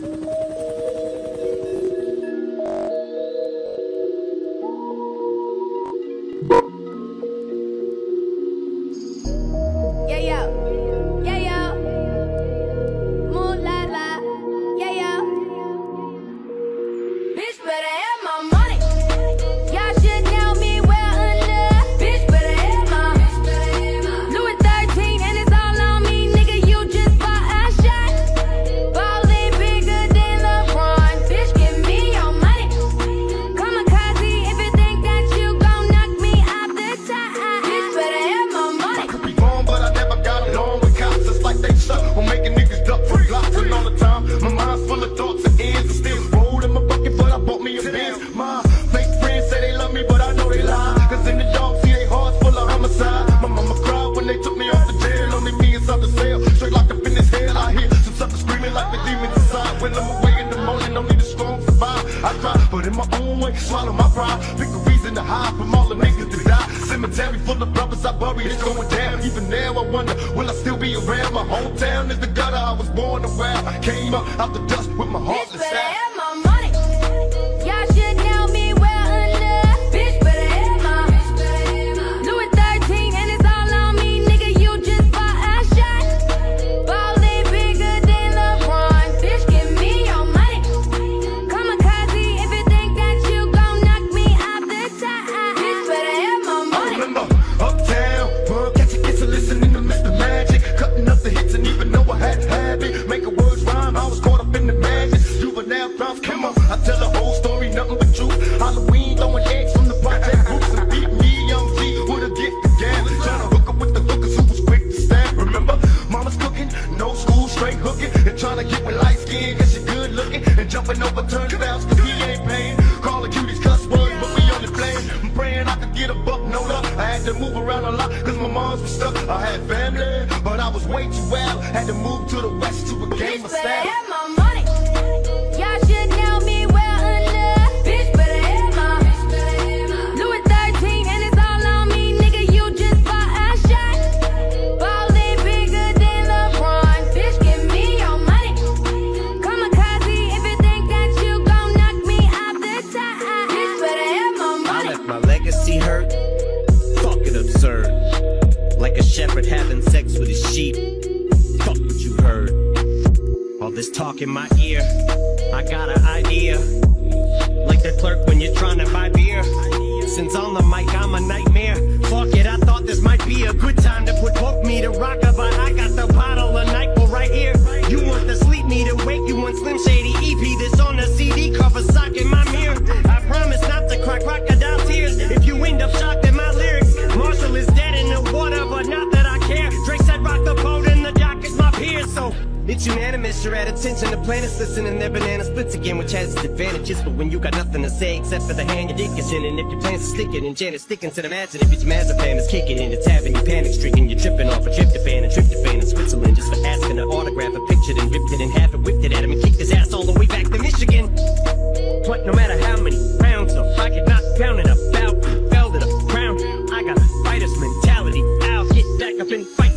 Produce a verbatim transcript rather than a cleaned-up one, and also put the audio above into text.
Swallow my pride, pick a reason to hide from all the niggas that die. Cemetery full of brothers I bury, it's going down. Even now I wonder, will I still be around? My hometown is the gutter I was born around. I came up out the dust with my heart to Bitch better have my money. Y'all should know me well enough. Bitch better have my Louis thirteen and it's all on me, nigga. You just bought a shot. Ballin' bigger than LeBron. Bitch, give me your money. Kamikaze if you think that you gon' knock me off the top. Bitch better have my money. I remember uptown, bro, catch a kiss and listening to Mister Magic, cutting up the hits and even though I had habit, making words rhyme, I was caught up in the madness. Juvenile crimes, come on, I tell the whole story, nothing but truth. Halloween, throwing eggs from the project groups and beat me, young G, with a gift again. Trying to hook up with the hookers who was quick to stab. Remember, mama's cooking, no school, straight hooking, and trying to get with light skin, cause she good looking, and jumping over turnstiles, cause he ain't paying. Calling cuties cuss words, but we only playing. I'm praying I could get a buck, no luck. I had to move around a lot, cause my moms was stuck. I had family, but I was way too wild. Had to move to the west to regain my Bitch better style. have my money. Y'all should know me well enough. Bitch better have my Louis thirteen and it's all on me, nigga. You just bought a shot. Ballin' bigger than LeBron. Bitch, give me your money. Kamikaze if you think that you gon' knock me off the top. Bitch better have my I money. left my legacy hurt, fucking absurd. Like a shepherd having sex with his sheep. Fuck what you heard. All this talk in my ear, I got an idea. Like the clerk when you're trying to buy beer. Since on the mic I'm a nightmare. Fuck it, I thought this might be a good time to put book me to rocker, but I got the bottle of NyQuil right here. You want the sleep me to wake, you want Slim Shady E P. This on the C D cover sock in my mirror. I promise not to cry crocodile tears if you end up shocked at my lyrics. Marshall is dead in the water, but not that I care. Drake said rock the boat and the dock is my peer, so it's unanimous, you're at attention. The planets listening, their banana splits again, which has its advantages. But when you got nothing to say except for the hand your dick is in, and if your plans are sticking, and Janet's sticking to the imagine if it's Mazepam is kicking and it's having you panic stricken, you're tripping off a tryptophan and tryptophan in Switzerland just for asking an autograph, a picture, then ripped it in half and whipped it at him and kicked his ass all the way back to Michigan. But no matter how many rounds of I get knocked down and about, felled it up, crown. I got a fighter's mentality. I'll get back up and fight.